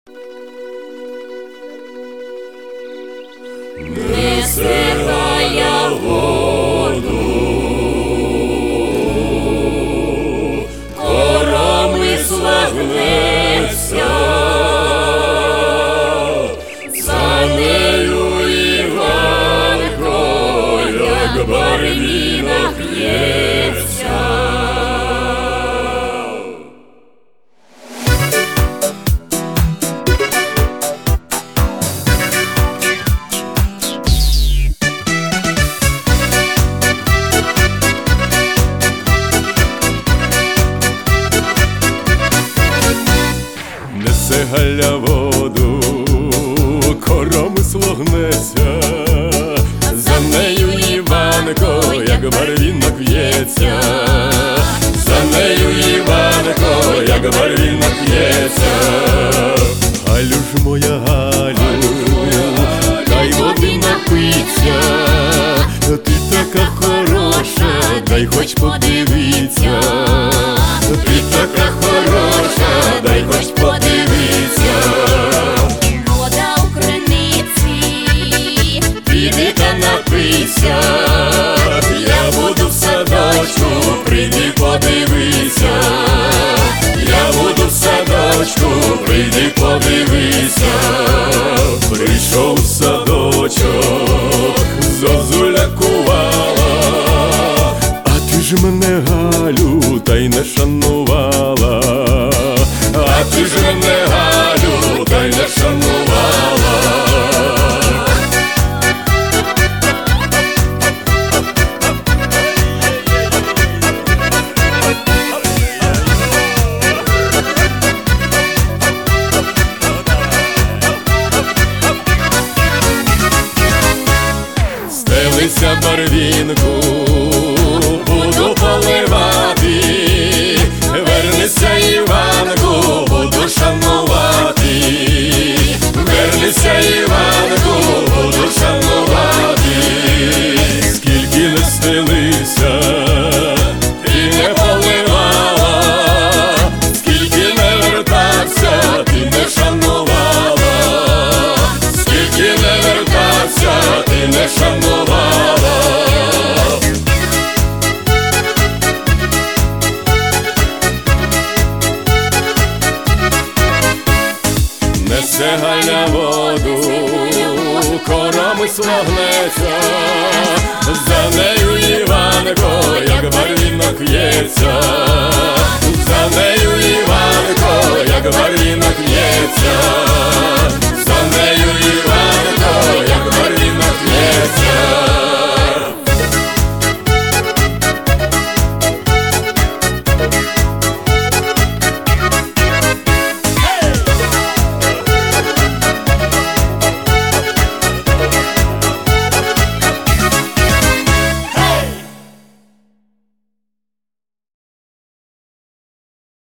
Несе галя воду, коромисла гнеться, за нею Іванко, як барвінок п'ється. Несе Галя воду, коромисло гнеться, за нею Іванко, як барвінок в'ється, за нею Іванко, як барвінок в'ється. Галю ж моя Галю, дай води напиться, ти така хороша, дай хоч подивиться, ти така хороша, дай хоч подивиться. Вода у криниці, Піди та напийся, я буду в садочку, прийди подивися, я буду в садочку, прийди подивися. Прийшов в садочок, зозуля кувала, а ти ж мене, Галю, та й не шанувала, а ти ж мене, Галю, та й не шанувала. Стелися барвінку, буду поливати, вернися, Іванку, буду шанувати, вернися, Іванку, буду шанувати. Скільки не стелися, ти не поливала, скільки не вертався, ти не шанувала, скільки не вертався, ти не шанувала. Несе Галя воду, коромисло гнеться, за нею Іванко, як барвінок в'ється, за нею Іванко, як барвінок в'ється.